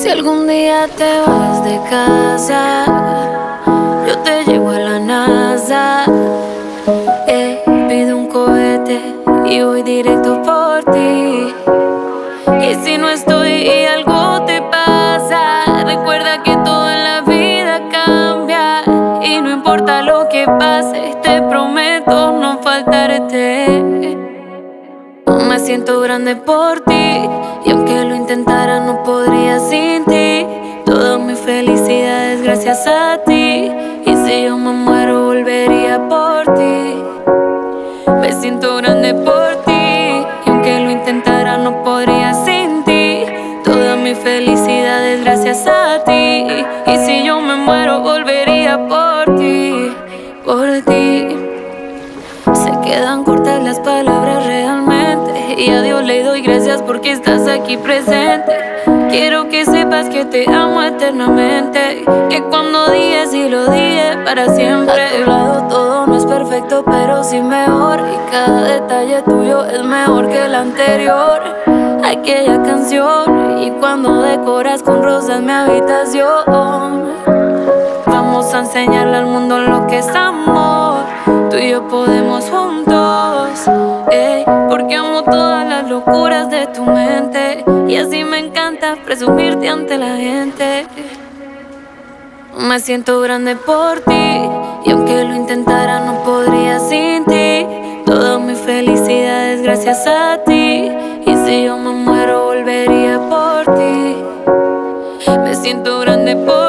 Si algún día te vas de casa, yo te llevo a la NASA. Pido un cohete y voy directo por ti. Y si no estoy y algo te pasa, recuerda que todo en la vida cambia. Y no importa lo que pase, te prometo no faltarte. Me siento grande por ti, y aunque lo intentara no podría sin ti. Toda mi felicidad es gracias a ti, y si yo me muero volvería por ti. Me siento grande por ti, y aunque lo intentara no podría sin ti. Toda mi felicidad es gracias a ti, y si yo me muero volvería por ti, por ti. Se quedan cortas las palabras realmente, y a Dios le doy gracias porque estás aquí presente. Quiero que sepas que te amo eternamente, que cuando dije sí lo dije para siempre. A tu lado todo no es perfecto, pero sí mejor, y cada detalle tuyo es mejor que el anterior. Aquella canción, y cuando decoras con rosas mi habitación. Vamos a enseñarle al mundo lo que es amor. Tú y yo podemos juntos, porque amo todas las locuras de tu mente, y así me encanta presumirte ante la gente. Me siento grande por ti, y aunque lo intentara no podría sin ti. Toda mi felicidad es gracias a ti, y si yo me muero volvería por ti. Me siento grande por ti.